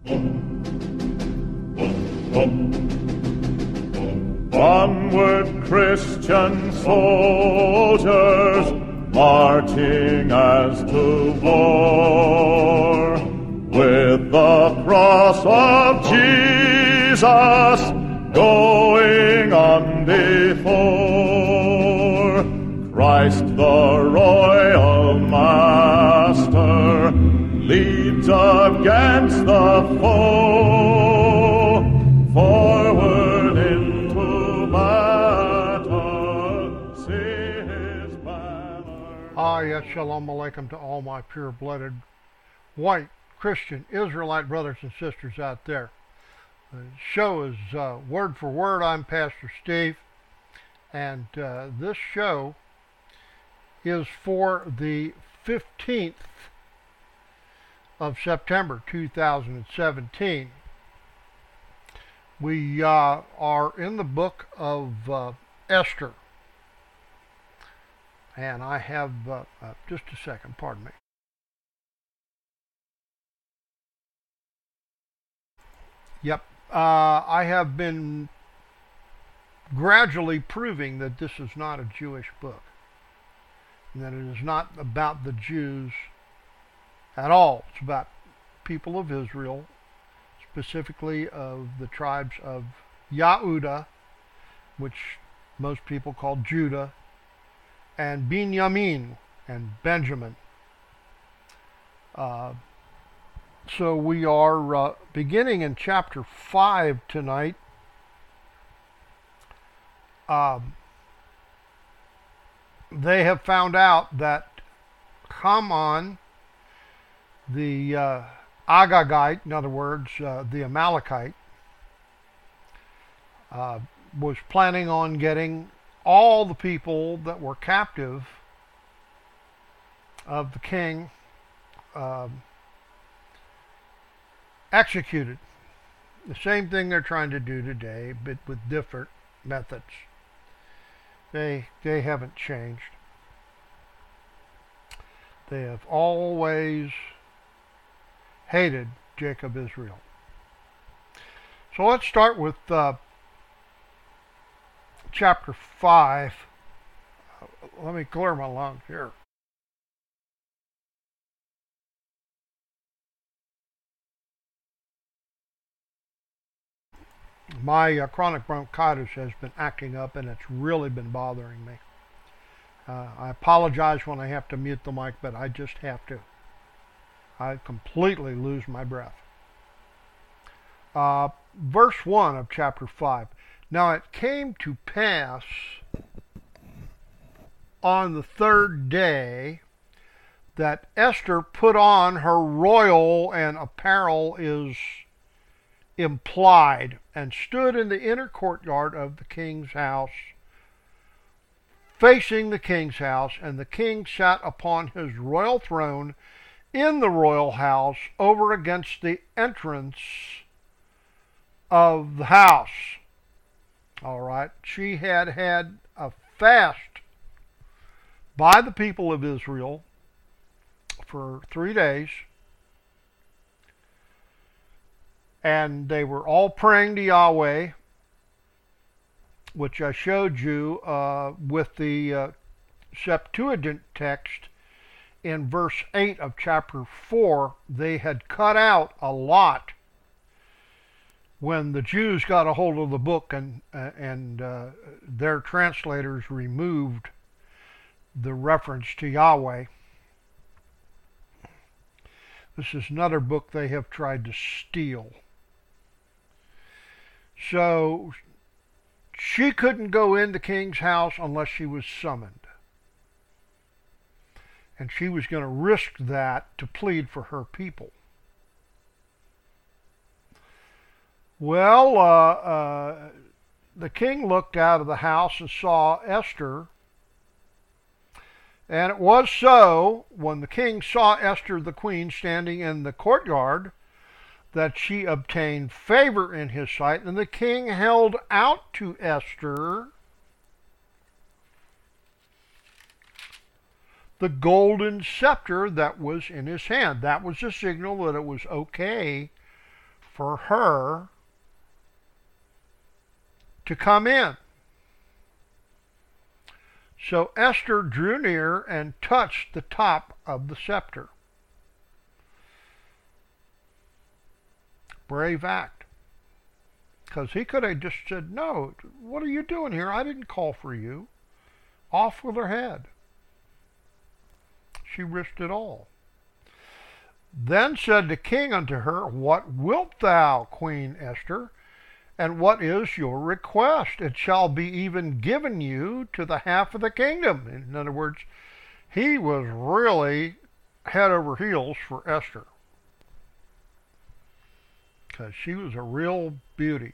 Onward, Christian soldiers, marching as to war, with the cross of Jesus going on before. Christ the royal master leads against the foe, forward into battle, see his banner. Yes, shalom aleichem to all my pure-blooded white Christian Israelite brothers and sisters out there. The show is word for word. I'm Pastor Steve, and this show is for the 15th of September 2017. We are in the book of Esther, and I have just a second, pardon me. Yep, I have been gradually proving that this is not a Jewish book, and that it is not about the Jews at all. It's about people of Israel, specifically of the tribes of Yehuda, which most people call Judah, and Binyamin and Benjamin. So we are beginning in chapter 5 tonight. They have found out that Haman, the Agagite, in other words, the Amalekite, was planning on getting all the people that were captive of the king executed. The same thing they're trying to do today, but with different methods. They haven't changed. They have always hated Jacob Israel. So let's start with chapter 5. Let me clear my lungs here. My chronic bronchitis has been acting up, and it's really been bothering me. I apologize when I have to mute the mic, but I just have to. I completely lose my breath. Verse 1 of chapter 5. Now it came to pass on the third day that Esther put on her royal, and apparel is implied, and stood in the inner courtyard of the king's house, facing the king's house, and the king sat upon his royal throne in the royal house over against the entrance of the house. All right, she had had a fast by the people of Israel for 3 days, and they were all praying to Yahweh, which I showed you with the Septuagint text in verse 8 of chapter 4. They had cut out a lot when the Jews got a hold of the book, and their translators removed the reference to Yahweh. This is another book they have tried to steal. So she couldn't go in the king's house unless she was summoned. And she was going to risk that to plead for her people. Well, the king looked out of the house and saw Esther. And it was so, when the king saw Esther the queen standing in the courtyard, that she obtained favor in his sight, and the king held out to Esther the golden scepter that was in his hand. That was a signal that it was okay for her to come in. So Esther drew near and touched the top of the scepter. Brave act. Because he could have just said, no, what are you doing here? I didn't call for you. Off with her head. She risked it all. Then said the king unto her, what wilt thou, Queen Esther? And what is your request? It shall be even given you to the half of the kingdom. In other words, he was really head over heels for Esther, because she was a real beauty.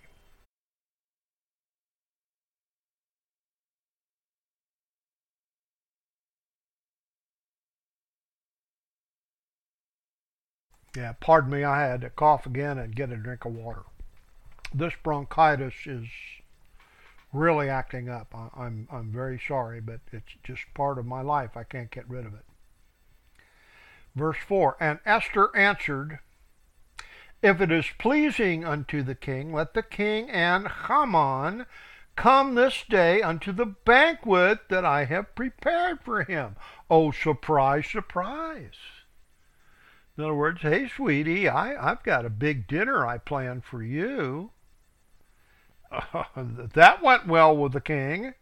Yeah, pardon me, I had to cough again and get a drink of water. This bronchitis is really acting up. I'm very sorry, but it's just part of my life. I can't get rid of it. Verse 4, and Esther answered, if it is pleasing unto the king, let the king and Haman come this day unto the banquet that I have prepared for him. Oh, surprise, surprise. In other words, hey, sweetie, I've got a big dinner I planned for you. That went well with the king.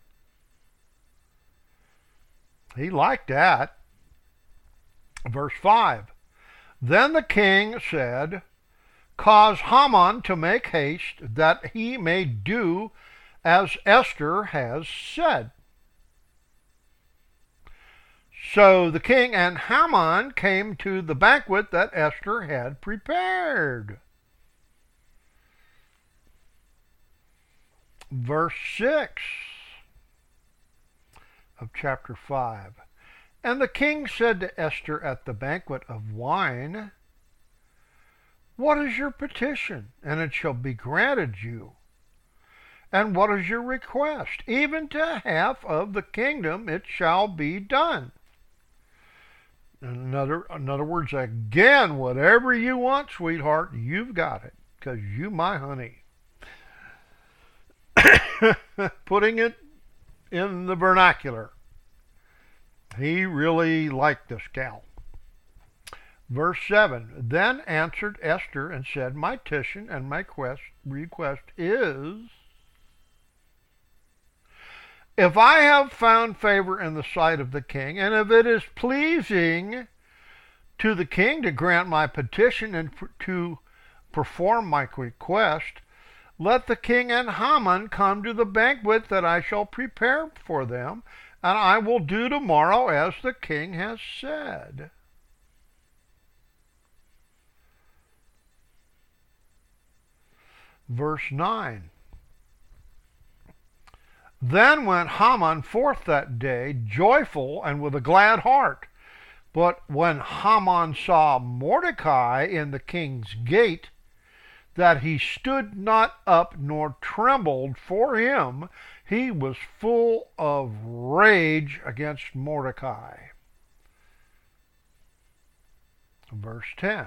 He liked that. Verse 5, then the king said, cause Haman to make haste, that he may do as Esther has said. So the king and Haman came to the banquet that Esther had prepared. Verse 6 of chapter 5. And the king said to Esther at the banquet of wine, what is your petition? And it shall be granted you. And what is your request? Even to half of the kingdom it shall be done. In other words, again, whatever you want, sweetheart, you've got it, because you my honey. Putting it in the vernacular. He really liked this gal. Verse 7, then answered Esther and said, my petition and my request is, if I have found favor in the sight of the king, and if it is pleasing to the king to grant my petition and to perform my request, let the king and Haman come to the banquet that I shall prepare for them, and I will do tomorrow as the king has said. Verse 9. Then went Haman forth that day, joyful and with a glad heart. But when Haman saw Mordecai in the king's gate, that he stood not up nor trembled for him, he was full of rage against Mordecai. Verse 10.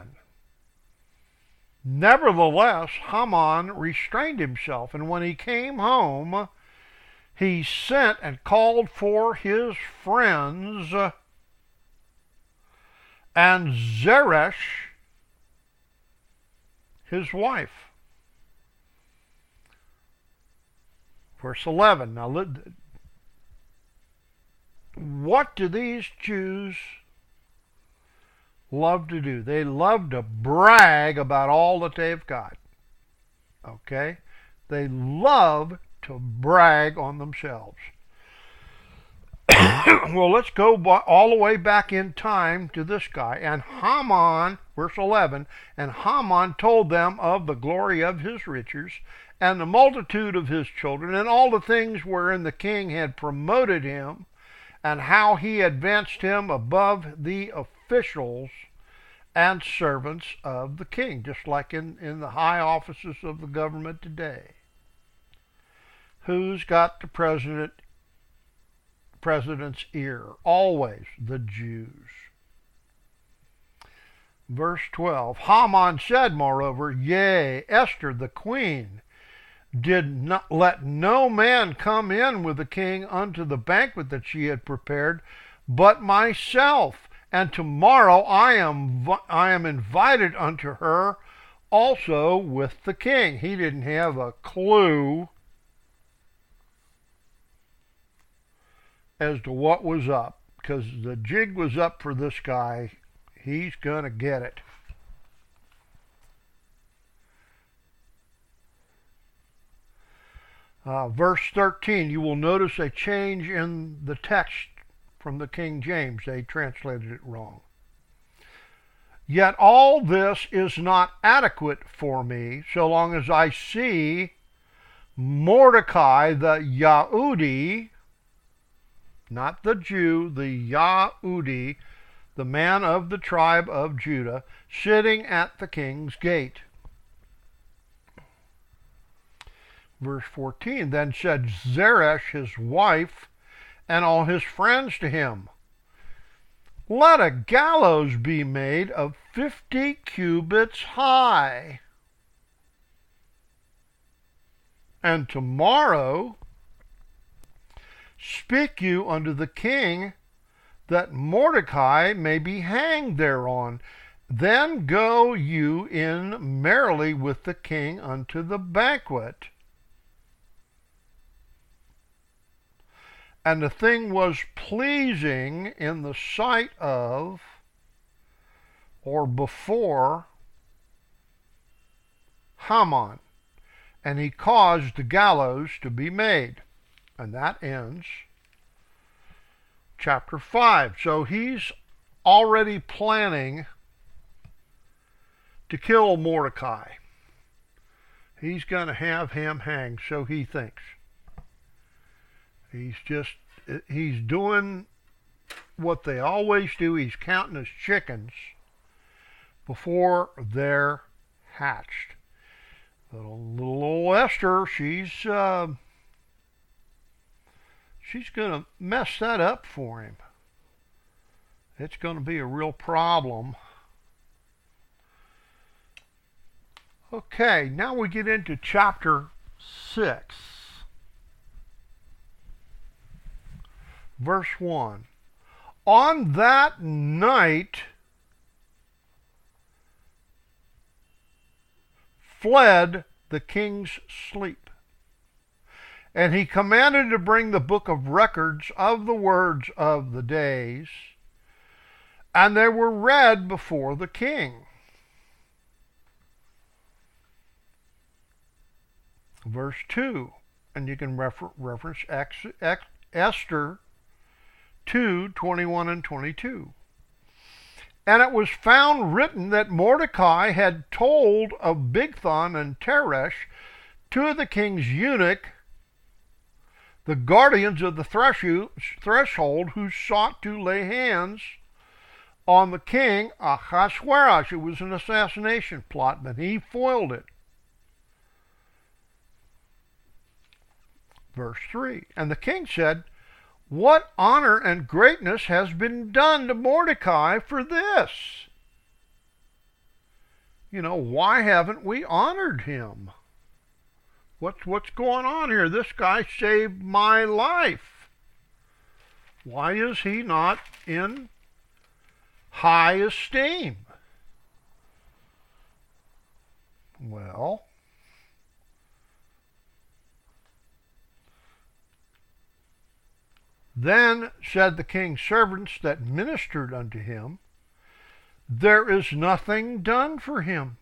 Nevertheless, Haman restrained himself, and when he came home, he sent and called for his friends, and Zeresh, his wife. Verse 11. Now, what do these Jews love to do? They love to brag about all that they've got. Okay? They love to brag on themselves. Well, let's go all the way back in time to this guy. And Haman, verse 11, and Haman told them of the glory of his riches, and the multitude of his children, and all the things wherein the king had promoted him, and how he advanced him above the officials and servants of the king, just like in the high offices of the government today. Who's got the president's ear? Always the Jews. Verse 12, Haman said, moreover, Yea, Esther the queen did not let no man come in with the king unto the banquet that she had prepared, but myself. And tomorrow I am invited unto her also with the king. He didn't have a clue as to what was up, because the jig was up for this guy. He's going to get it. Verse 13, you will notice a change in the text from the King James. They translated it wrong. Yet all this is not adequate for me so long as I see Mordecai the Yahudi, not the Jew, the Yahudi, the man of the tribe of Judah, sitting at the king's gate. Verse 14, then said Zeresh his wife and all his friends to him, let a gallows be made of 50 cubits high, and tomorrow speak you unto the king that Mordecai may be hanged thereon. Then go you in merrily with the king unto the banquet. And the thing was pleasing in the sight of, or before, Haman. And he caused the gallows to be made. And that ends chapter 5. So he's already planning to kill Mordecai. He's going to have him hanged, so he thinks. He's doing what they always do. He's counting his chickens before they're hatched. Little old Esther, she's going to mess that up for him. It's going to be a real problem. Okay, now we get into chapter 6. Verse 1. On that night fled the king's sleep, and he commanded to bring the book of records of the words of the days, and they were read before the king. Verse 2, and you can reference Esther 2:21 and 22. And it was found written that Mordecai had told of Bigthan and Teresh, two of the king's eunuch, the guardians of the threshold, who sought to lay hands on the king Ahasuerus. It was an assassination plot, but he foiled it. Verse 3, and the king said, what honor and greatness has been done to Mordecai for this? Why haven't we honored him? What's going on here? This guy saved my life. Why is he not in high esteem? Well, then said the king's servants that ministered unto him, there is nothing done for him.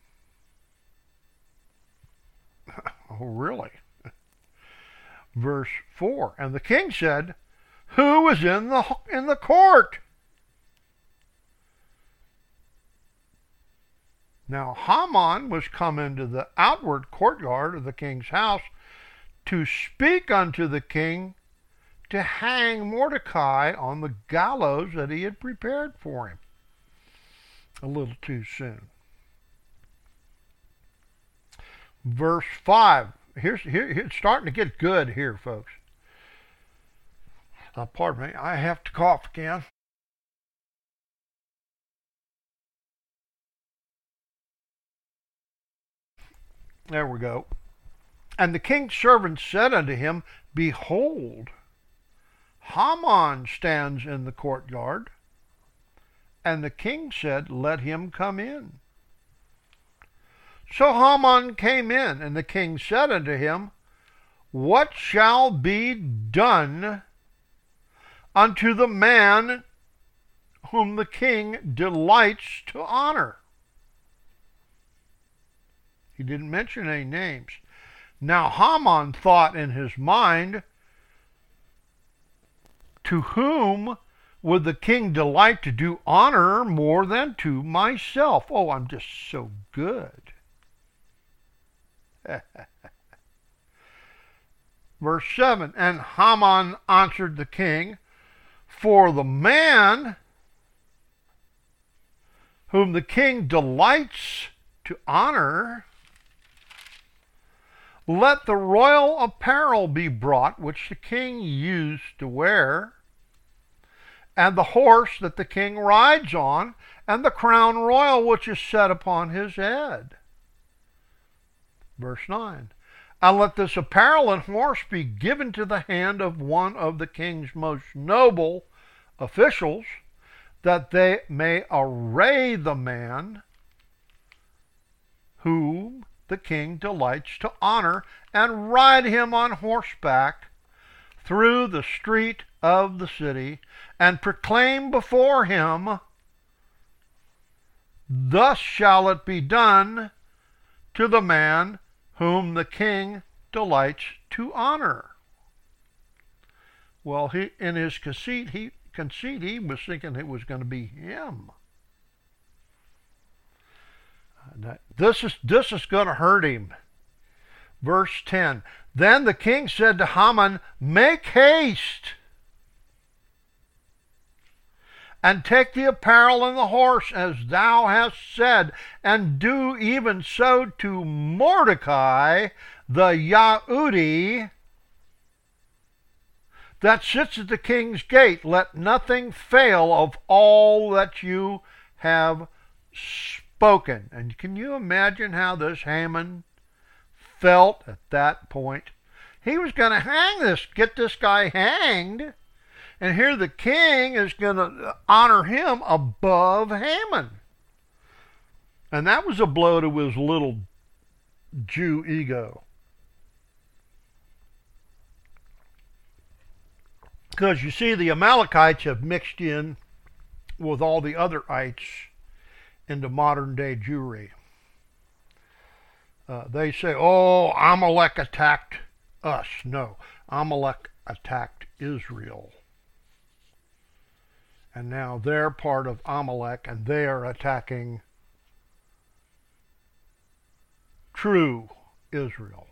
Oh, really? Verse 4, and the king said, who is in the court? Now Haman was come into the outward courtyard of the king's house to speak unto the king to hang Mordecai on the gallows that he had prepared for him. A little too soon. Verse 5. It's starting to get good here, folks. Pardon me, I have to cough again. There we go. And the king's servants said unto him, Behold, Haman stands in the courtyard. And the king said, Let him come in. So Haman came in, and the king said unto him, What shall be done unto the man whom the king delights to honor? He didn't mention any names. Now Haman thought in his mind, To whom would the king delight to do honor more than to myself? Oh, I'm just so good. Verse 7, And Haman answered the king, For the man whom the king delights to honor, let the royal apparel be brought which the king used to wear, and the horse that the king rides on, and the crown royal which is set upon his head. Verse 9, And let this apparel and horse be given to the hand of one of the king's most noble officials, that they may array the man whom the king delights to honor, and ride him on horseback through the street of the city, and proclaim before him, Thus shall it be done to the man whom the king delights to honor. Well, in his conceit, he was thinking it was going to be him. This is going to hurt him. Verse 10, Then the king said to Haman, Make haste, and take the apparel and the horse, as thou hast said, and do even so to Mordecai the Yahudi, that sits at the king's gate. Let nothing fail of all that you have spoken. And can you imagine how this Haman felt at that point? He was going to get this guy hanged, and here the king is going to honor him above Haman. And that was a blow to his little Jew ego. Because you see, the Amalekites have mixed in with all the other ites into modern day Jewry. They say, oh, Amalek attacked us. No, Amalek attacked Israel. And now they're part of Amalek, and they are attacking true Israel.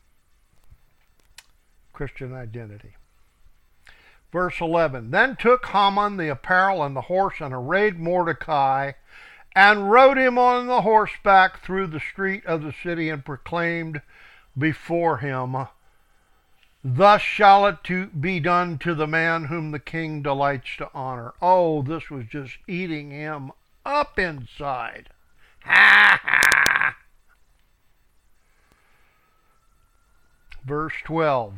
Christian identity. Verse 11, Then took Haman the apparel and the horse, and arrayed Mordecai, and rode him on the horseback through the street of the city, and proclaimed before him, Thus shall it be done to the man whom the king delights to honor. Oh, this was just eating him up inside. Ha ha! Verse 12,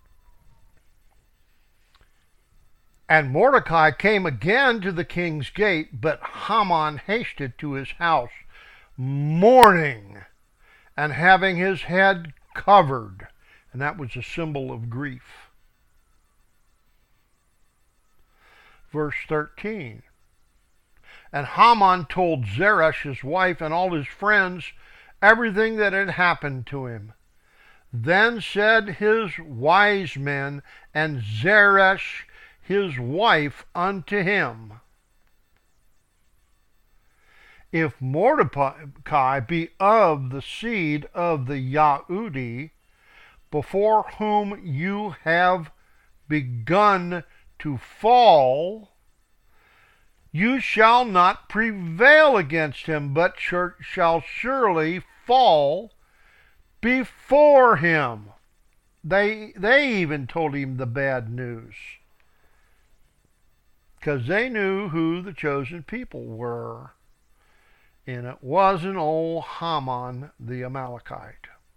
And Mordecai came again to the king's gate, but Haman hasted to his house, mourning, and having his head covered. And that was a symbol of grief. Verse 13, And Haman told Zeresh, his wife, and all his friends everything that had happened to him. Then said his wise men and Zeresh his wife unto him, If Mordecai be of the seed of the Yahudi, before whom you have begun to fall, you shall not prevail against him, but shall surely fall before him. They even told him the bad news, because they knew who the chosen people were. And it wasn't old Haman the Amalekite.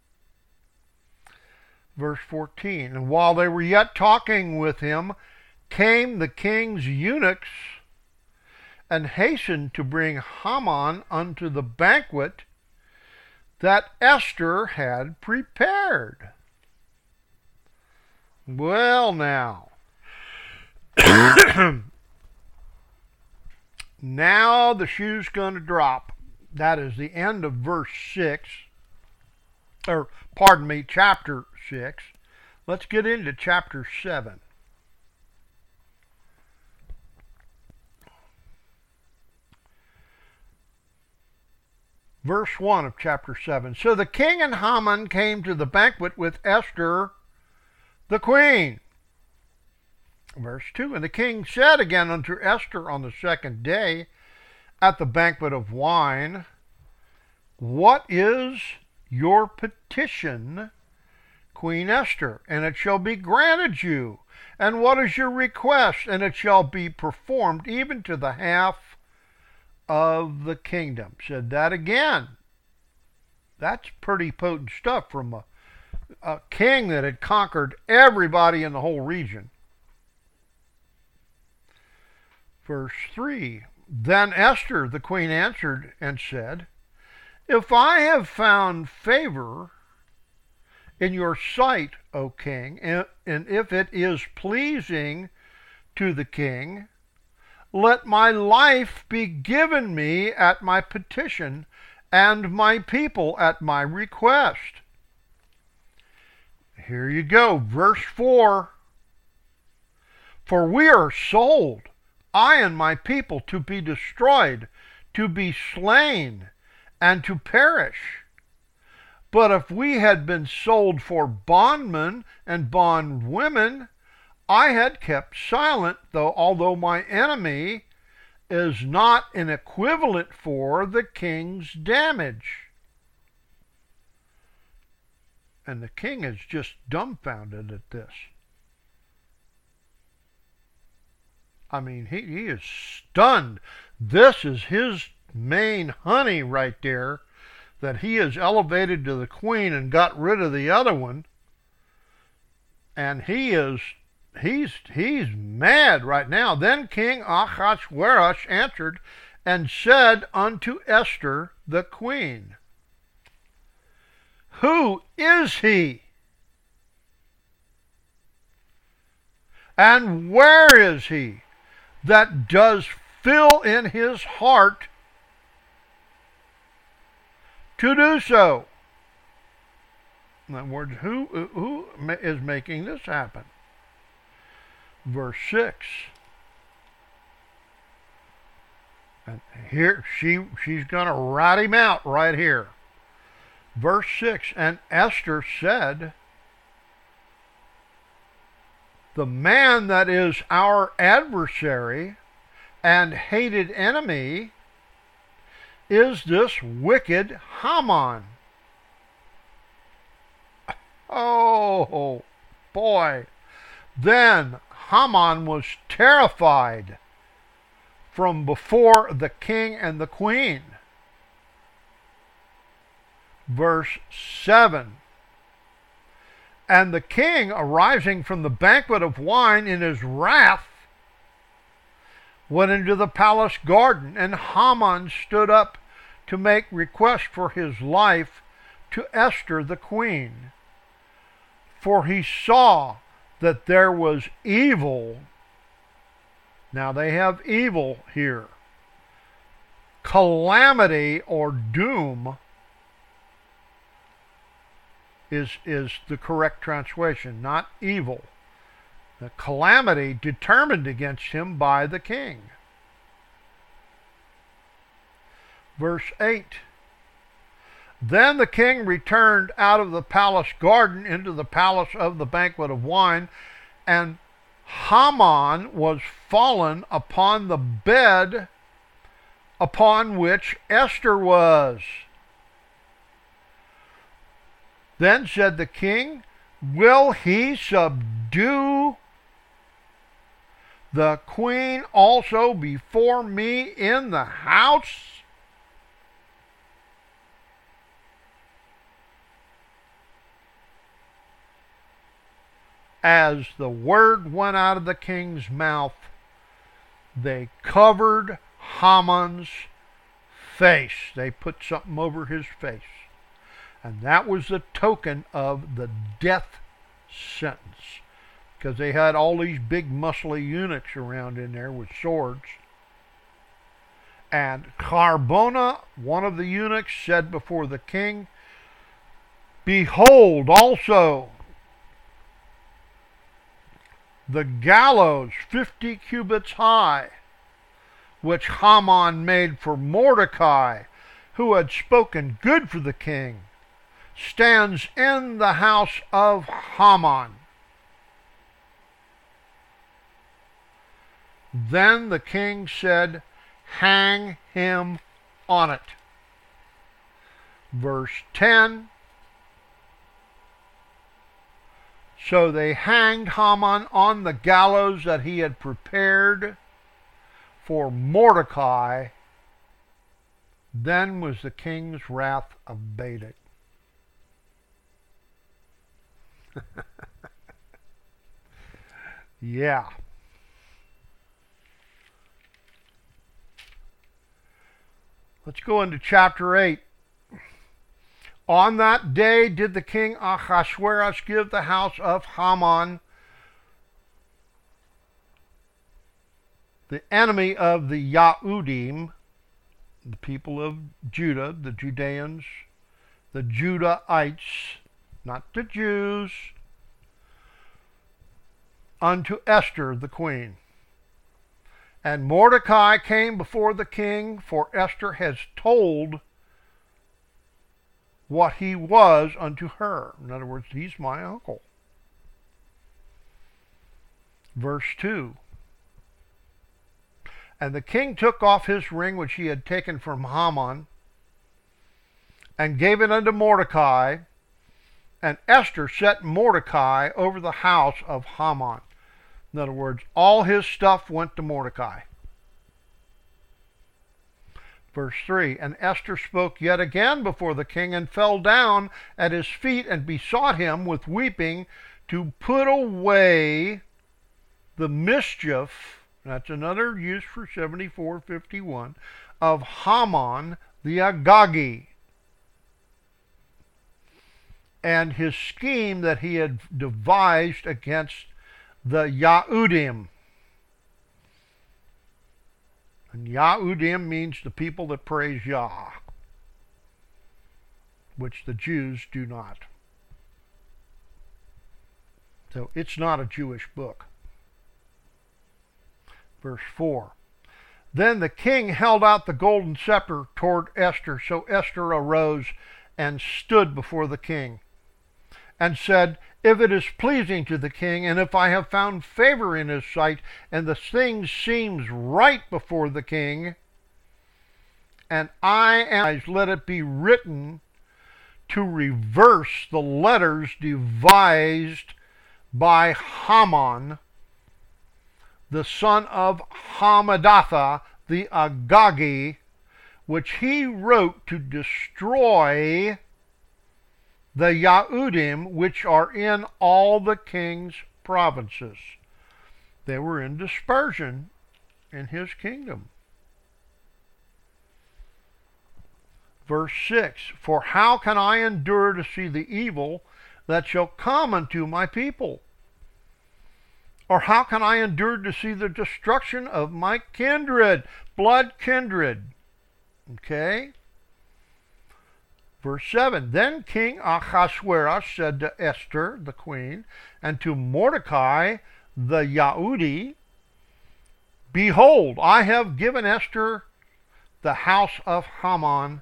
Verse 14, and while they were yet talking with him, came the king's eunuchs and hastened to bring Haman unto the banquet that Esther had prepared. Well, now, now the shoe's going to drop. That is the end of verse 6, or pardon me, chapter 6. Let's get into chapter 7. Verse 1 of chapter 7. So the king and Haman came to the banquet with Esther, the queen. Verse 2. And the king said again unto Esther on the second day at the banquet of wine, What is your petition, Queen Esther? And it shall be granted you. And what is your request? And it shall be performed even to the half of the kingdom. Said that again. That's pretty potent stuff from a king that had conquered everybody in the whole region. Verse 3. Then Esther the queen answered and said, If I have found favor in your sight, O king, and if it is pleasing to the king, let my life be given me at my petition, and my people at my request. Here you go, verse 4. For we are sold, I and my people, to be destroyed, to be slain, and to perish. But if we had been sold for bondmen and bondwomen, I had kept silent, although my enemy is not an equivalent for the king's damage. And the king is just dumbfounded at this. I mean, he is stunned. This is his main honey right there, that he has elevated to the queen and got rid of the other one. And he's mad right now. Then King Ahasuerus answered and said unto Esther the queen, Who is he? And where is he that does fill in his heart to do so? In other words, who is making this happen? Verse 6. And here she's going to rat him out right here. Verse 6. And Esther said, The man that is our adversary and hated enemy is this wicked Haman. Oh, boy. Then Haman was terrified from before the king and the queen. Verse 7. And the king, arising from the banquet of wine in his wrath, went into the palace garden, and Haman stood up to make request for his life to Esther the queen. For he saw that there was evil. Now they have evil here. Calamity or doom is the correct translation, not evil. The calamity determined against him by the king. Verse 8. Then the king returned out of the palace garden into the palace of the banquet of wine, and Haman was fallen upon the bed upon which Esther was. Then said the king, Will he subdue the queen also before me in the house? as the word went out of the king's mouth, they covered Haman's face. They put something over his face. And that was the token of the death sentence. Because they had all these big muscly eunuchs around in there with swords. And Harbona, one of the eunuchs, said before the king, "Behold also the gallows 50 cubits high, which Haman made for Mordecai, who had spoken good for the king, stands in the house of Haman." Then the king said, "Hang him on it." Verse 10. So they hanged Haman on the gallows that he had prepared for Mordecai. Then was the king's wrath abated. Yeah. Let's go into chapter 8. On that day did the king Ahasuerus give the house of Haman, the enemy of the Yahudim, the people of Judah, the Judeans, the Judahites, not the Jews, unto Esther the queen. And Mordecai came before the king, for Esther has told what he was unto her. In other words, he's my uncle. Verse 2. And the king took off his ring which he had taken from Haman, and gave it unto Mordecai, and Esther set Mordecai over the house of Haman. In other words, all his stuff went to Mordecai. Verse 3, and Esther spoke yet again before the king, and fell down at his feet, and besought him with weeping to put away the mischief, that's another use for 74:51, of Haman the Agagi, and his scheme that he had devised against the Yahudim. And Yahudim means the people that praise Yah, which the Jews do not. So it's not a Jewish book. Verse 4. Then the king held out the golden scepter toward Esther. So Esther arose and stood before the king, and said, if it is pleasing to the king, and if I have found favor in his sight, and the thing seems right before the king, and I am, let it be written to reverse the letters devised by Haman, the son of Hammedatha, the Agagi, which he wrote to destroy the Yahudim, which are in all the king's provinces. They were in dispersion in his kingdom. Verse 6, for how can I endure to see the evil that shall come unto my people? Or how can I endure to see the destruction of my kindred, blood kindred? Okay? Verse 7, then King Ahasuerus said to Esther, the queen, and to Mordecai, the Yahudi, behold, I have given Esther the house of Haman,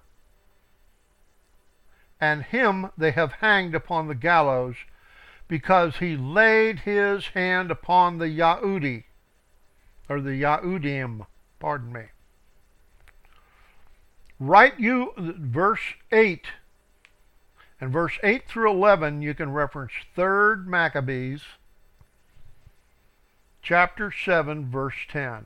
and him they have hanged upon the gallows, because he laid his hand upon the Yahudi, or the Yahudim, pardon me. Write you, verse 8, and verse 8 through 11, you can reference 3rd Maccabees, chapter 7, verse 10.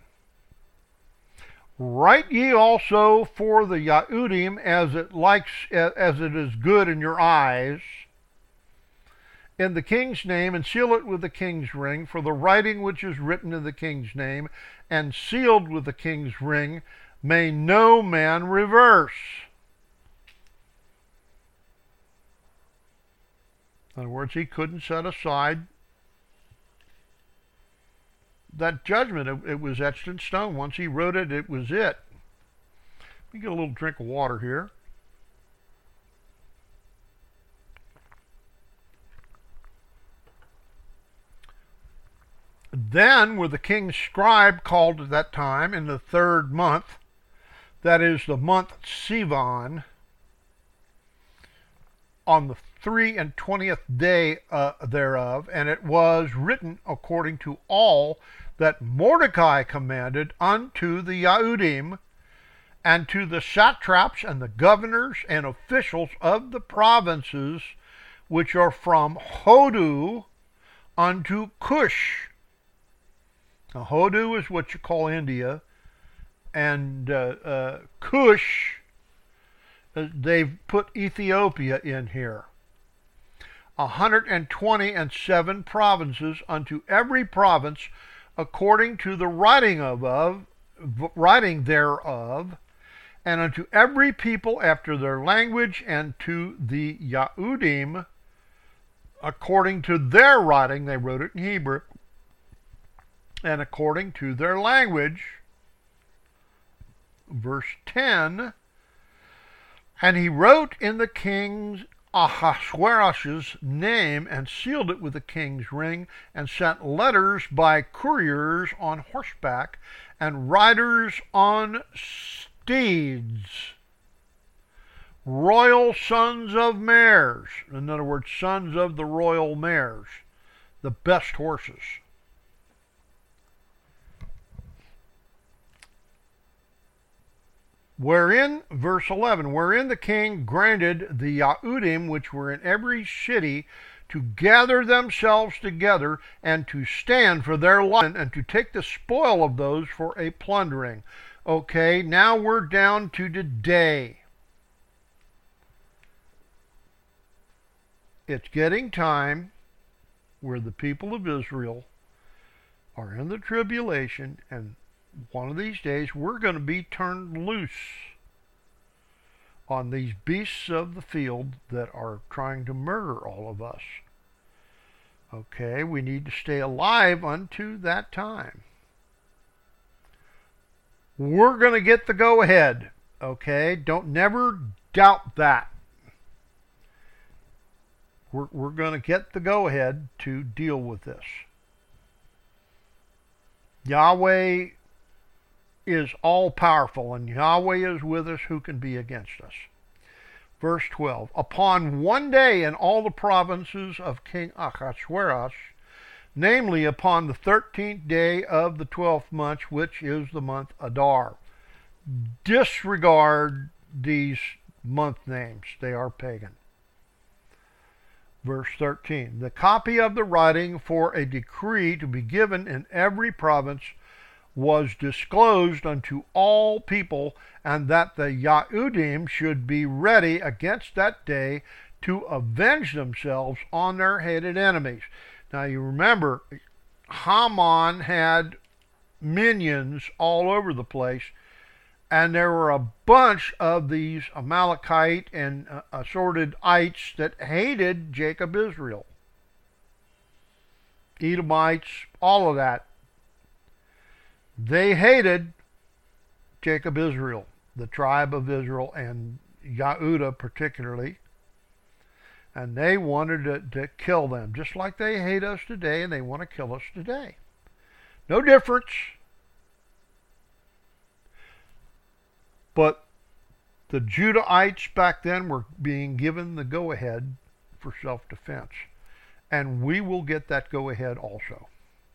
Write ye also for the Yahudim as it is good in your eyes, in the king's name, and seal it with the king's ring, for the writing which is written in the king's name, and sealed with the king's ring, may no man reverse. In other words, he couldn't set aside that judgment. It was etched in stone. Once he wrote it, it was it. Let me get a little drink of water here. Then were the king's scribe called at that time in the 3rd month, that is the month Sivan, on the 23rd day thereof, and it was written according to all that Mordecai commanded unto the Yehudim, and to the satraps and the governors and officials of the provinces which are from Hodu unto Cush. Now, Hodu is what you call India, and Cush, they've put Ethiopia in here. 127 provinces, unto every province according to the writing thereof, and unto every people after their language, and to the Yehudim according to their writing. They wrote it in Hebrew, and according to their language. Verse 10, and he wrote in the king's Ahasuerus's name, and sealed it with the king's ring, and sent letters by couriers on horseback, and riders on steeds, royal sons of mares. In other words, sons of the royal mares, the best horses. Wherein, verse 11, wherein the king granted the Yehudim which were in every city to gather themselves together, and to stand for their life, and to take the spoil of those for a plundering. Okay, now we're down to today. It's getting time where the people of Israel are in the tribulation, and one of these days we're going to be turned loose on these beasts of the field that are trying to murder all of us. Okay, we need to stay alive unto that time. We're going to get the go-ahead. Okay, don't never doubt that. We're going to get the go-ahead to deal with this. Yahweh is all-powerful, and Yahweh is with us. Who can be against us? Verse 12, upon one day in all the provinces of King Ahasuerus, namely upon the 13th day of the 12th month, which is the month Adar. Disregard these month names. They are pagan. Verse 13, the copy of the writing for a decree to be given in every province was disclosed unto all people, and that the Yehudim should be ready against that day to avenge themselves on their hated enemies. Now you remember, Haman had minions all over the place, and there were a bunch of these Amalekite and assorted-ites that hated Jacob Israel. Edomites, all of that. They hated Jacob Israel, the tribe of Israel, and Yehudah particularly. And they wanted to kill them, just like they hate us today, and they want to kill us today. No difference. But the Judahites back then were being given the go-ahead for self-defense. And we will get that go-ahead also.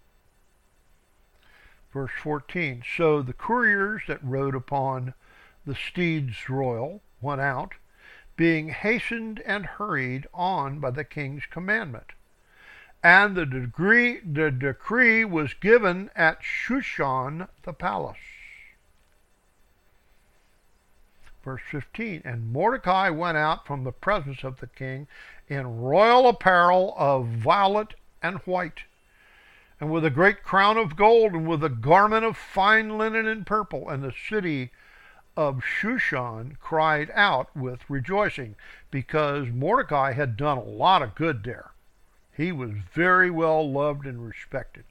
Verse 14, so the couriers that rode upon the steeds royal went out, being hastened and hurried on by the king's commandment. And the decree was given at Shushan the palace. Verse 15, and Mordecai went out from the presence of the king in royal apparel of violet and white, and with a great crown of gold, and with a garment of fine linen and purple. And the city of Shushan cried out with rejoicing, because Mordecai had done a lot of good there. He was very well loved and respected.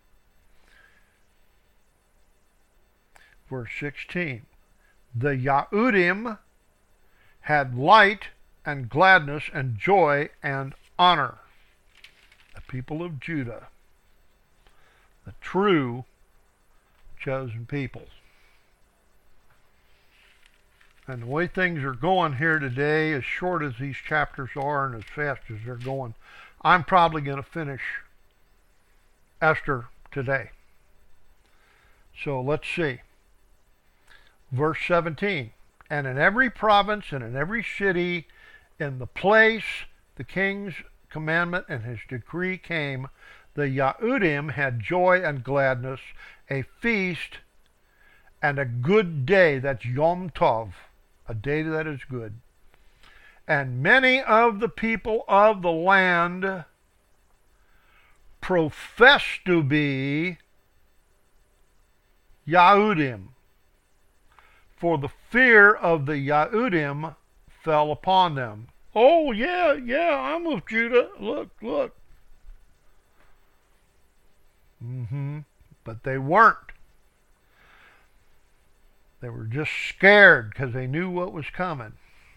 Verse 16, the Yahudim had light and gladness and joy and honor. The people of Judah, the true chosen people. And the way things are going here today, as short as these chapters are and as fast as they're going, I'm probably going to finish Esther today. So let's see. Verse 17, and in every province and in every city, in the place the king's commandment and his decree came, the Yahudim had joy and gladness, a feast and a good day. That's Yom Tov, a day that is good. And many of the people of the land professed to be Yahudim, for the fear of the Yahudim fell upon them. Oh, yeah, I'm of Judah. Look. But they weren't. They were just scared because they knew what was coming.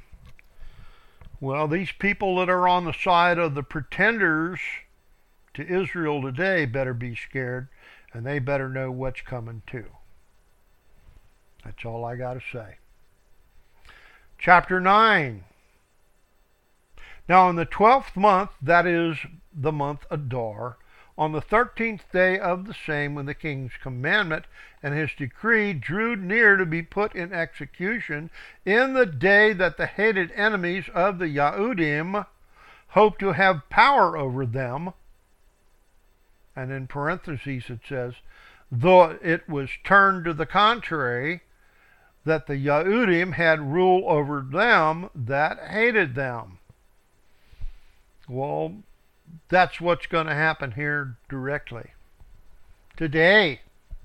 Well, these people that are on the side of the pretenders to Israel today better be scared, and they better know what's coming too. That's all I got to say. Chapter 9. Now in the 12th month, that is the month Adar, on the 13th day of the same, when the king's commandment and his decree drew near to be put in execution, in the day that the hated enemies of the Yahudim hoped to have power over them, and in parentheses it says, though it was turned to the contrary, that the Yahudim had rule over them that hated them. Well, that's what's going to happen here directly. Today,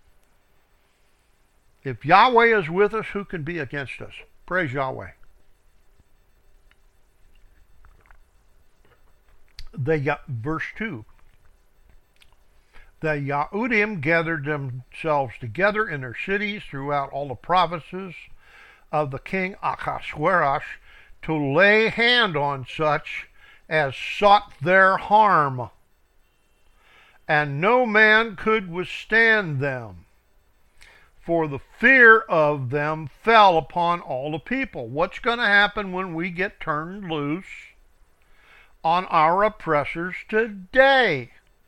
if Yahweh is with us, who can be against us? Praise Yahweh. Verse 2. The Yahudim gathered themselves together in their cities throughout all the provinces of the king Achashwerosh to lay hand on such as sought their harm, and no man could withstand them, for the fear of them fell upon all the people. What's going to happen when we get turned loose on our oppressors today?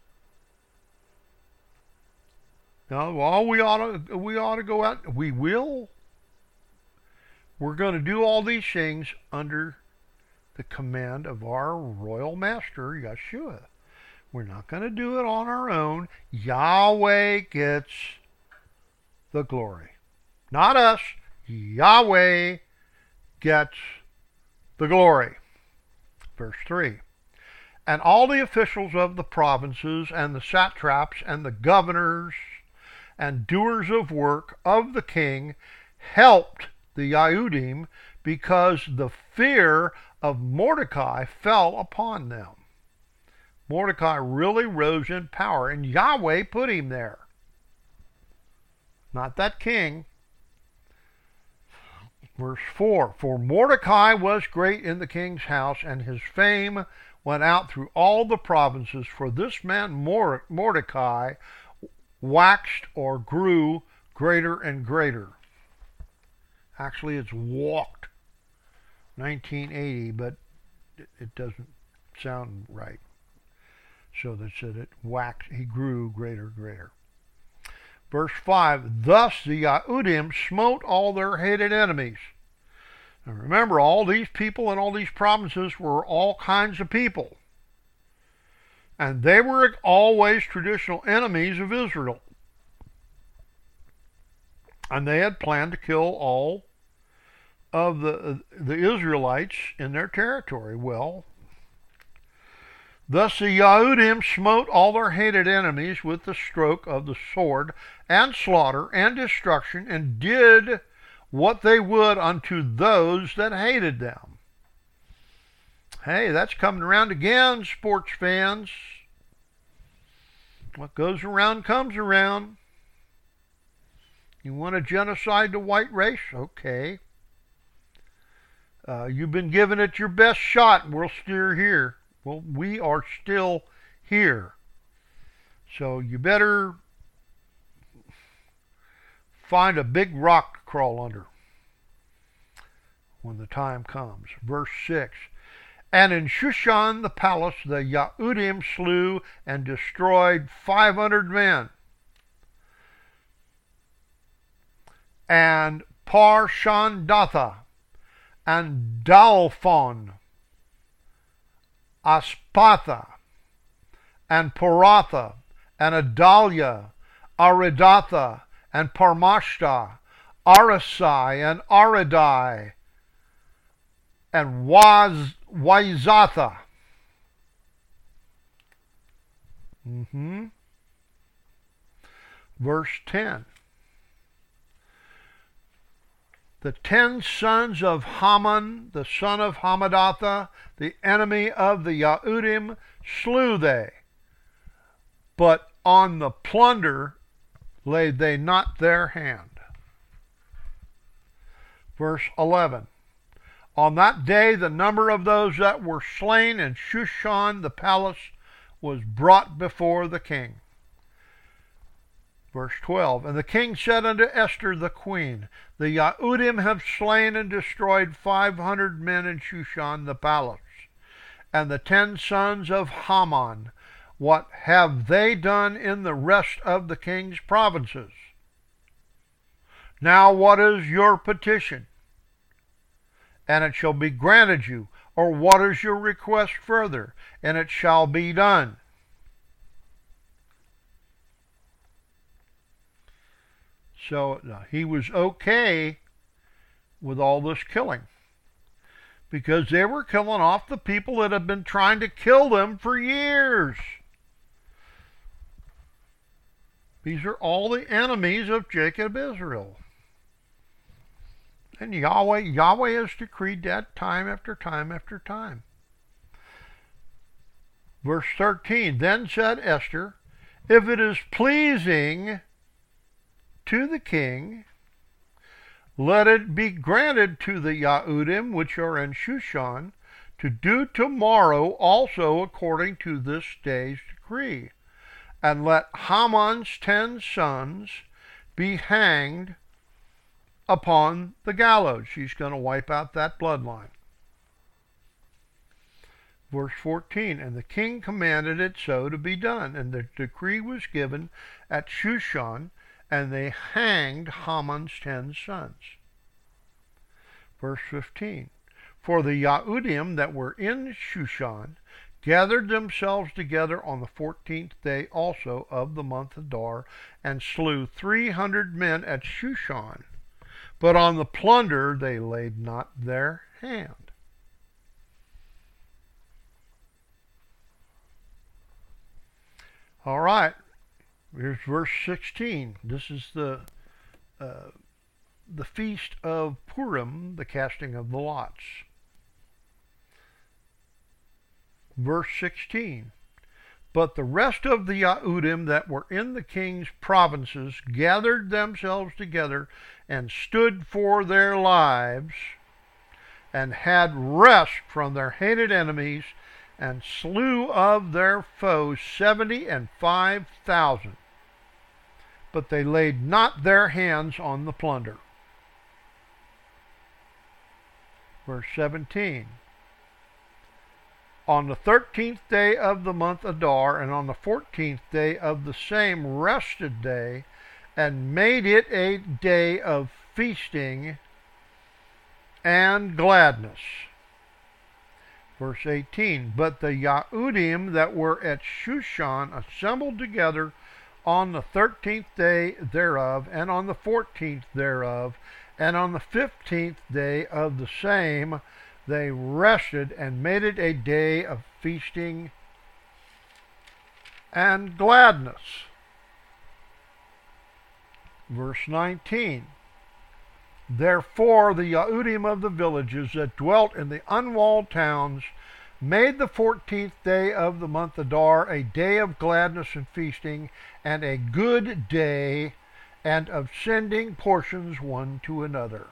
Now, well, we ought to go out. We will. We're going to do all these things under the command of our royal master, Yeshua. We're not going to do it on our own. Yahweh gets the glory. Not us. Yahweh gets the glory. Verse 3. And all the officials of the provinces and the satraps and the governors and doers of work of the king helped the Yahudim, because the fear of Mordecai fell upon them. Mordecai really rose in power, and Yahweh put him there. Not that king. Verse 4, for Mordecai was great in the king's house, and his fame went out through all the provinces, for this man Mordecai waxed or grew greater and greater. Actually, it's walked. 1980, but it doesn't sound right. So they said it waxed, he grew greater, greater. Verse 5, thus the Yahudim smote all their hated enemies. Now remember, all these people in all these provinces were all kinds of people. And they were always traditional enemies of Israel. And they had planned to kill all of the Israelites in their territory. Well, thus the Yahudim smote all their hated enemies with the stroke of the sword, and slaughter, and destruction, and did what they would unto those that hated them. Hey, that's coming around again, sports fans. What goes around comes around. You want to genocide the white race? Okay. You've been giving it your best shot, and we're still here. Well, we are still here. So you better find a big rock to crawl under when the time comes. Verse 6. And in Shushan the palace the Yahudim slew and destroyed 500 men. And Parshandatha, and Dalphon, Aspatha, and Poratha, and Adalia, Aridatha, and Parmashta, Arasai, and Aradai, and Wazatha. Verse 10. The 10 sons of Haman, the son of Hamadatha, the enemy of the Yahudim, slew they. But on the plunder laid they not their hand. Verse 11. On that day the number of those that were slain in Shushan the palace was brought before the king. Verse 12. And the king said unto Esther the queen, the Yahudim have slain and destroyed 500 men in Shushan the palace. And the 10 sons of Haman, what have they done in the rest of the king's provinces? Now what is your petition? And it shall be granted you. Or what is your request further? And it shall be done. So he was okay with all this killing, because they were killing off the people that had been trying to kill them for years. These are all the enemies of Jacob Israel. And Yahweh has decreed that time after time after time. Verse 13, then said Esther, if it is pleasing to the king, let it be granted to the Yahudim which are in Shushan to do tomorrow also according to this day's decree, and let Haman's 10 sons be hanged upon the gallows. She's going to wipe out that bloodline. Verse 14, and the king commanded it so to be done, and the decree was given at Shushan, and they hanged Haman's 10 sons. Verse 15, for the Yahudim that were in Shushan gathered themselves together on the 14th day also of the month Adar, and slew 300 men at Shushan, but on the plunder they laid not their hand. All right. Here's verse 16. This is the feast of Purim, the casting of the lots. Verse 16. But the rest of the Yahudim that were in the king's provinces gathered themselves together and stood for their lives, and had rest from their hated enemies, and slew of their foes 75,000. But they laid not their hands on the plunder. Verse 17. On the 13th day of the month Adar, and on the 14th day of the same rested day, and made it a day of feasting and gladness. Verse 18. But the Yahudim that were at Shushan assembled together on the 13th day thereof, and on the 14th thereof, And on the 15th day of the same, they rested and made it a day of feasting and gladness. Verse 19. Therefore the Yahudim of the villages that dwelt in the unwalled towns made the 14th day of the month Adar a day of gladness and feasting, and a good day, and of sending portions one to another.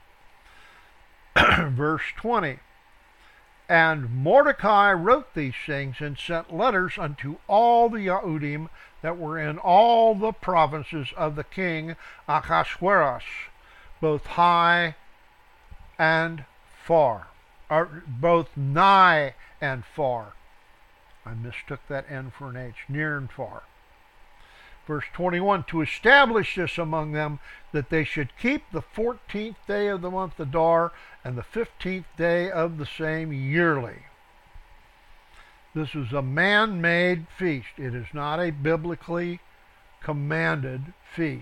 Verse 20. And Mordecai wrote these things and sent letters unto all the Yahudim that were in all the provinces of the king Ahasuerus, both high and far, or both nigh and far. I mistook that N for an H, near and far. Verse 21, to establish this among them, that they should keep the 14th day of the month Adar, and the 15th day of the same yearly. This is a man-made feast. It is not a biblically commanded feast.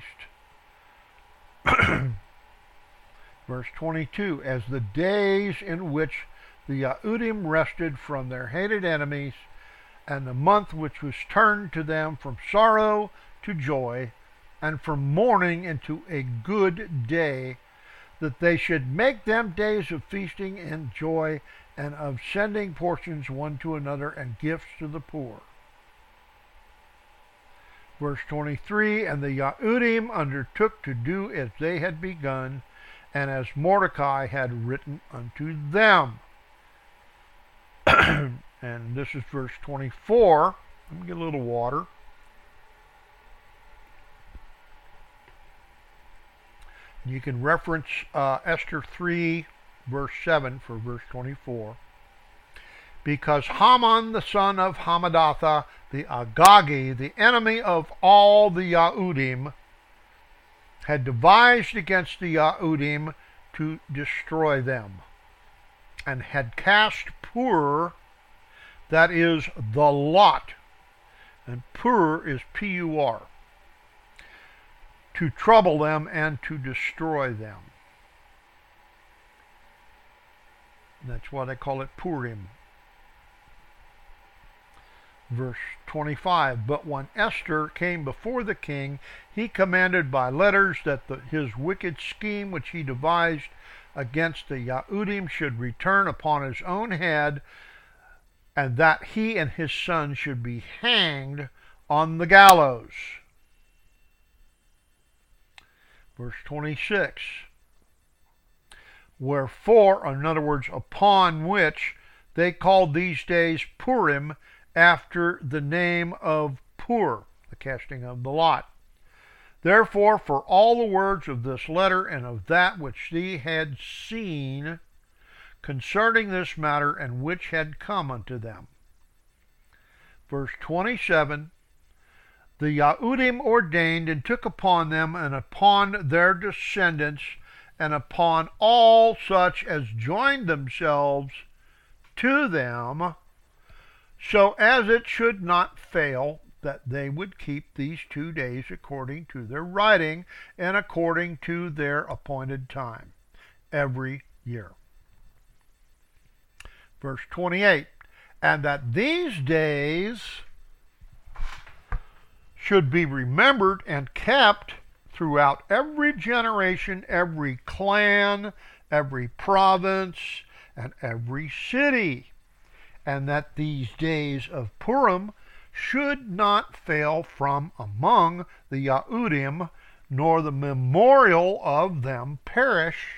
Verse 22, as the days in which the Yahudim rested from their hated enemies, and the month which was turned to them from sorrow to joy, and from mourning into a good day, that they should make them days of feasting and joy, and of sending portions one to another, and gifts to the poor. Verse 23, and the Yahudim undertook to do as they had begun, and as Mordecai had written unto them. And this is verse 24. Let me get a little water. You can reference Esther 3, verse 7 for verse 24. Because Haman, the son of Hammedatha, the Agagi, the enemy of all the Yahudim, had devised against the Yahudim to destroy them, and had cast Pur, that is the lot, and Pur is P-U-R, to trouble them and to destroy them. That's why they call it Purim. Verse 25, but when Esther came before the king, he commanded by letters that his wicked scheme which he devised against the Yahudim should return upon his own head, and that he and his son should be hanged on the gallows. Verse 26, wherefore, in other words, upon which they called these days Purim, after the name of Pur, the casting of the lot. Therefore, for all the words of this letter and of that which they had seen concerning this matter, and which had come unto them. Verse 27, the Yahudim ordained and took upon them and upon their descendants and upon all such as joined themselves to them, so as it should not fail that they would keep these 2 days according to their writing and according to their appointed time every year. Verse 28, and that these days should be remembered and kept throughout every generation, every clan, every province, and every city, and that these days of Purim should not fail from among the Yahudim, nor the memorial of them perish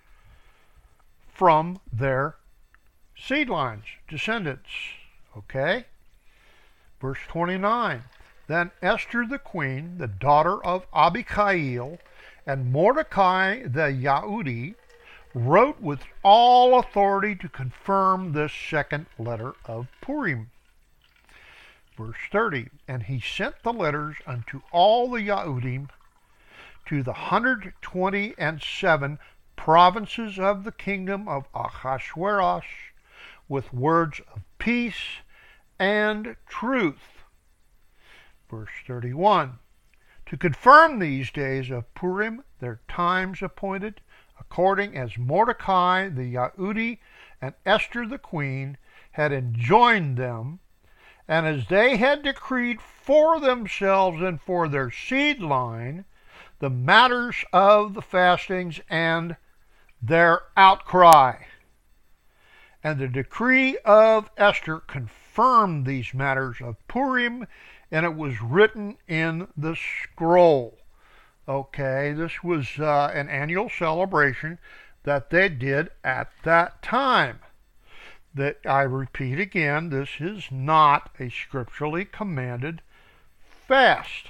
from their seed lines, descendants. Okay? Verse 29, then Esther the queen, the daughter of Abicail, and Mordecai the Yahudi, wrote with all authority to confirm this second letter of Purim. Verse 30, and he sent the letters unto all the Yahudim to the 127 provinces of the kingdom of Ahasuerus with words of peace and truth. Verse 31, to confirm these days of Purim, their times appointed, according as Mordecai the Yahudi and Esther the queen had enjoined them, and as they had decreed for themselves and for their seed line the matters of the fastings and their outcry. And the decree of Esther confirmed these matters of Purim, and it was written in the scroll. Okay, this was an annual celebration that they did at that time. That, I repeat again, this is not a scripturally commanded fast.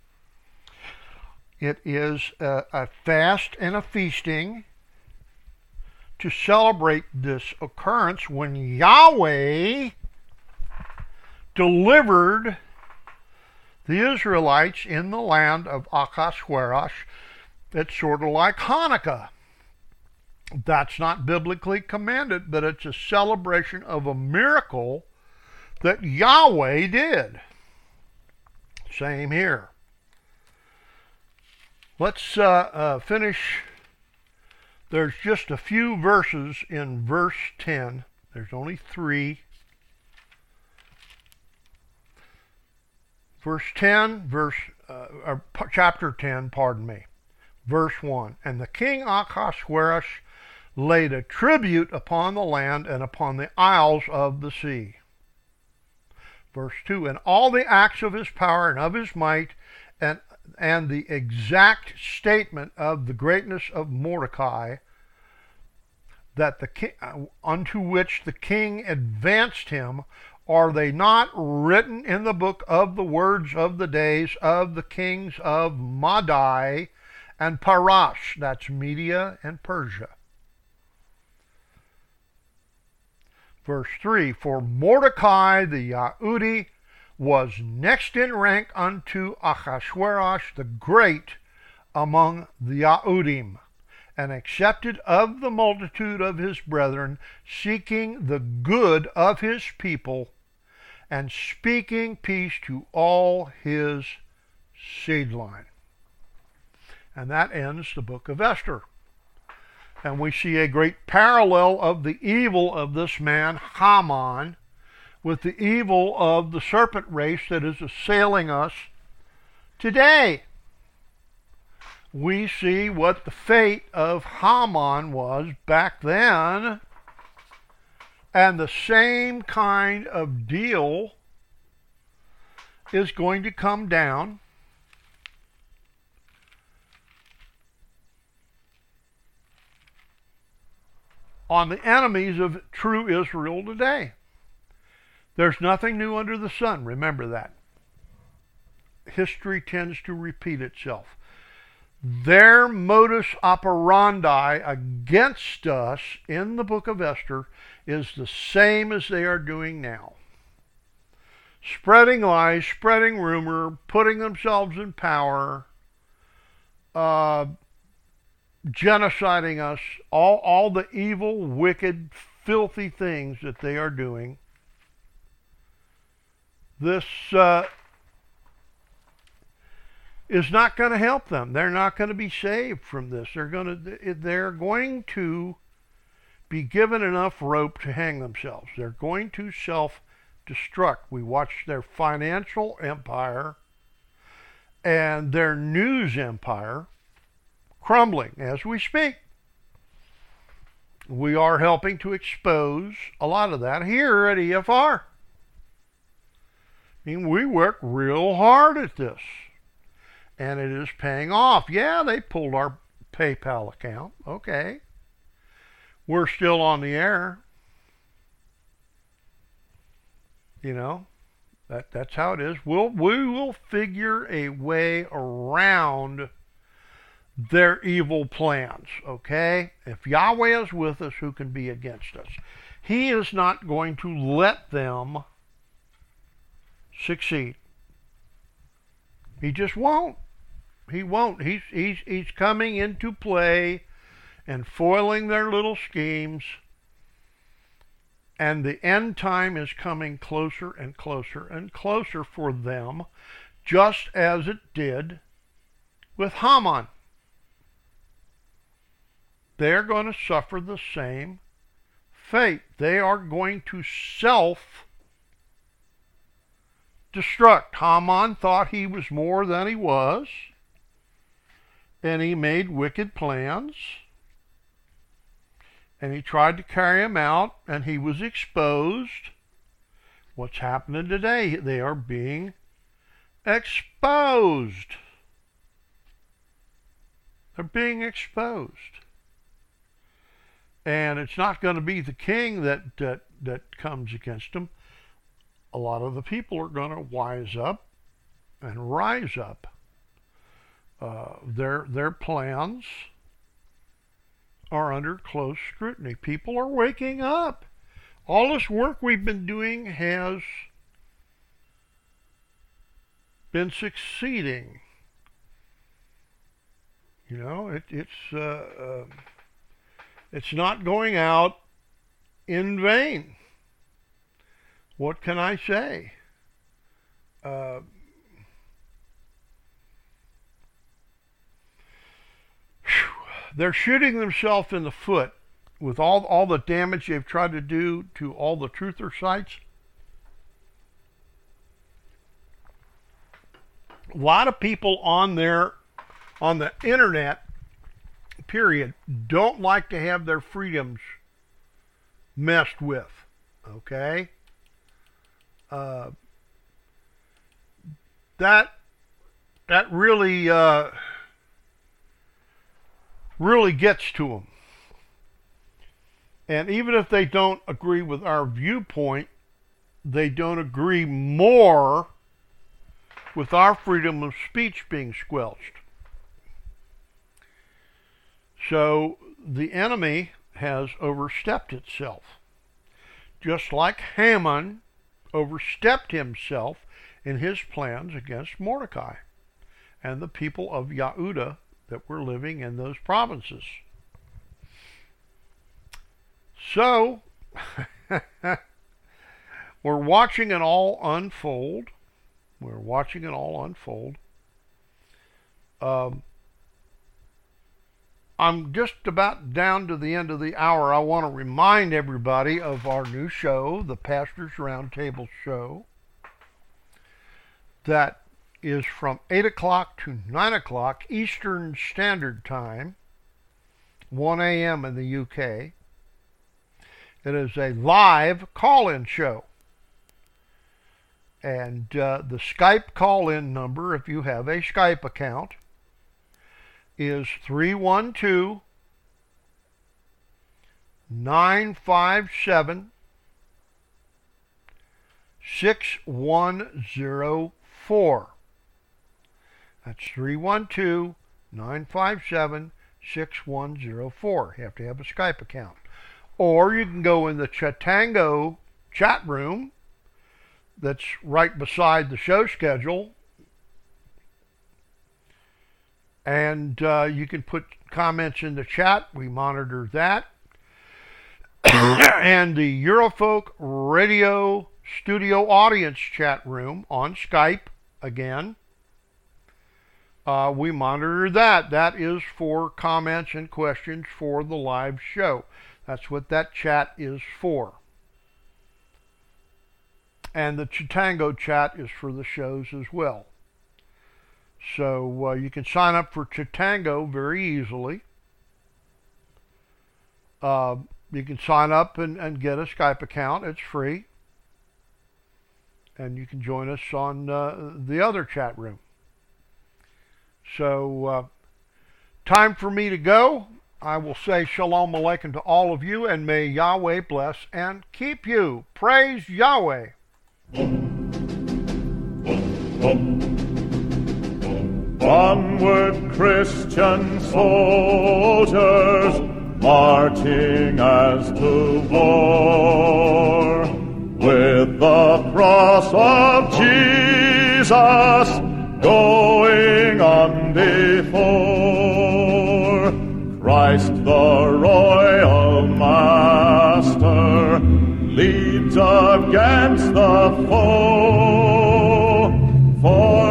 It is a fast and a feasting to celebrate this occurrence when Yahweh delivered the Israelites in the land of Achashverosh. It's sort of like Hanukkah. That's not biblically commanded, but it's a celebration of a miracle that Yahweh did. Same here. Let's finish. There's just a few verses in verse 10. There's only 3. Verse 10, chapter 10, pardon me. Verse 1. And the king Achashverosh laid a tribute upon the land and upon the isles of the sea. Verse 2. And all the acts of his power and of his might and the exact statement of the greatness of Mordecai, that the king, unto which the king advanced him, are they not written in the book of the words of the days of the kings of Madai and Parash? That's Media and Persia. Verse 3, for Mordecai the Yahudi was next in rank unto Achashverosh the Great among the Yahudim, and accepted of the multitude of his brethren, seeking the good of his people, and speaking peace to all his seed line. And that ends the book of Esther. And we see a great parallel of the evil of this man, Haman, with the evil of the serpent race that is assailing us today. We see what the fate of Haman was back then, and the same kind of deal is going to come down on the enemies of true Israel today. There's nothing new under the sun. Remember that. History tends to repeat itself. Their modus operandi against us in the book of Esther is the same as they are doing now. Spreading lies, spreading rumor, putting themselves in power, genociding us, all the evil, wicked, filthy things that they are doing. This is not going to help them. They're not going to be saved from this. They're going to be given enough rope to hang themselves. They're going to self-destruct. We watch their financial empire and their news empire crumbling as we speak. We are helping to expose a lot of that here at EFR. I mean, we work real hard at this, and it is paying off. Yeah, they pulled our PayPal account. Okay. We're still on the air. You know, that's how it is. We will figure a way around their evil plans, okay? If Yahweh is with us, who can be against us? He is not going to let them succeed. He just won't. He won't. He's coming into play and foiling their little schemes. And the end time is coming closer and closer and closer for them, just as it did with Haman. they're going to suffer the same fate. They are going to self-destruct. Haman thought he was more than he was, and he made wicked plans, and he tried to carry them out, and he was exposed. What's happening today? They are being exposed. They're being exposed. And it's not going to be the king that comes against them. A lot of the people are going to wise up and rise up. Their plans are under close scrutiny. People are waking up. All this work we've been doing has been succeeding. You know, it's not going out in vain. What can I say? They're shooting themselves in the foot with all the damage they've tried to do to all the truther sites. A lot of people on the internet, period, don't like to have their freedoms messed with. Okay? That really really gets to them. And even if they don't agree with our viewpoint, they don't agree more with our freedom of speech being squelched. So the enemy has overstepped itself. Just like Haman overstepped himself in his plans against Mordecai and the people of Yehuda that were living in those provinces. So, we're watching it all unfold. I'm just about down to the end of the hour. I want to remind everybody of our new show, the Pastors Roundtable Show, that is from 8 o'clock to 9 o'clock Eastern Standard Time, 1 a.m. in the UK. It is a live call-in show. And the Skype call-in number, if you have a Skype account, is 312-957-6104. That's 312-957-6104. You have to have a Skype account. Or you can go in the Chatango chat room that's right beside the show schedule, and you can put comments in the chat. We monitor that. And the Eurofolk Radio Studio Audience chat room on Skype, again, we monitor that. That is for comments and questions for the live show. That's what that chat is for. And the Chatango chat is for the shows as well. So you can sign up for Chatango very easily. You can sign up and get a Skype account. It's free. And you can join us on the other chat room. So, time for me to go. I will say Shalom Aleichem to all of you, and may Yahweh bless and keep you. Praise Yahweh. Onward, Christian soldiers, marching as to war, with the cross of Jesus going on before. Christ the royal master leads against the foe.